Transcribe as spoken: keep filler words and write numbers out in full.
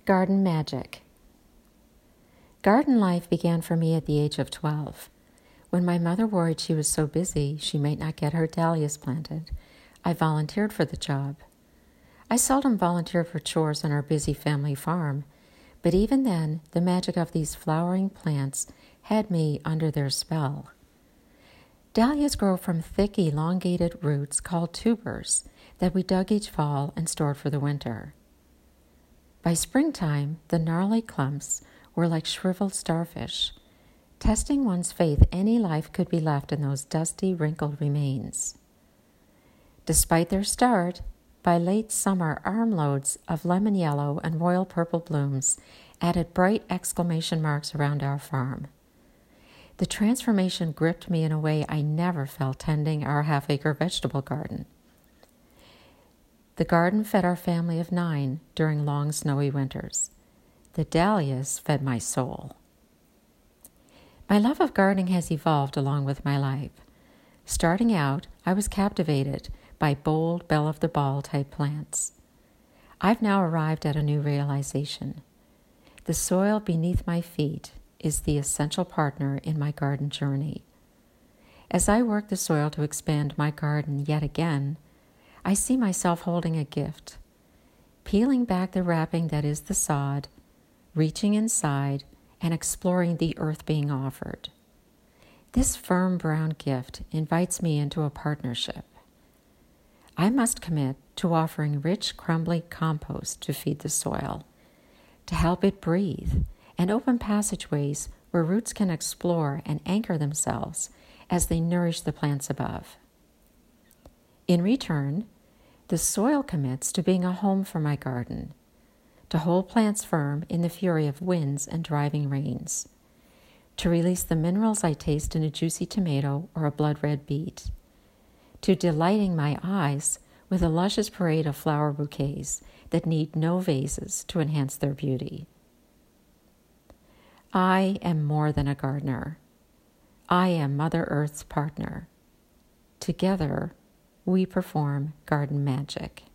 Garden Magic. Garden life began for me at the age of twelve. When my mother worried she was so busy she might not get her dahlias planted, I volunteered for the job. I seldom volunteered for chores on our busy family farm, but even then, the magic of these flowering plants had me under their spell. Dahlias grow from thick, elongated roots called tubers that we dug each fall and stored for the winter. By springtime, the gnarly clumps were like shriveled starfish, testing one's faith any life could be left in those dusty, wrinkled remains. Despite their start, by late summer, armloads of lemon yellow and royal purple blooms added bright exclamation marks around our farm. The transformation gripped me in a way I never felt tending our half-acre vegetable garden. The garden fed our family of nine during long snowy winters. The dahlias fed my soul. My love of gardening has evolved along with my life. Starting out, I was captivated by bold, belle-of-the-ball type plants. I've now arrived at a new realization. The soil beneath my feet is the essential partner in my garden journey. As I work the soil to expand my garden yet again, I see myself holding a gift, peeling back the wrapping that is the sod, reaching inside, and exploring the earth being offered. This firm brown gift invites me into a partnership. I must commit to offering rich, crumbly compost to feed the soil, to help it breathe, and open passageways where roots can explore and anchor themselves as they nourish the plants above. In return, the soil commits to being a home for my garden, to hold plants firm in the fury of winds and driving rains, to release the minerals I taste in a juicy tomato or a blood-red beet, to delighting my eyes with a luscious parade of flower bouquets that need no vases to enhance their beauty. I am more than a gardener. I am Mother Earth's partner. Together, we perform garden magic.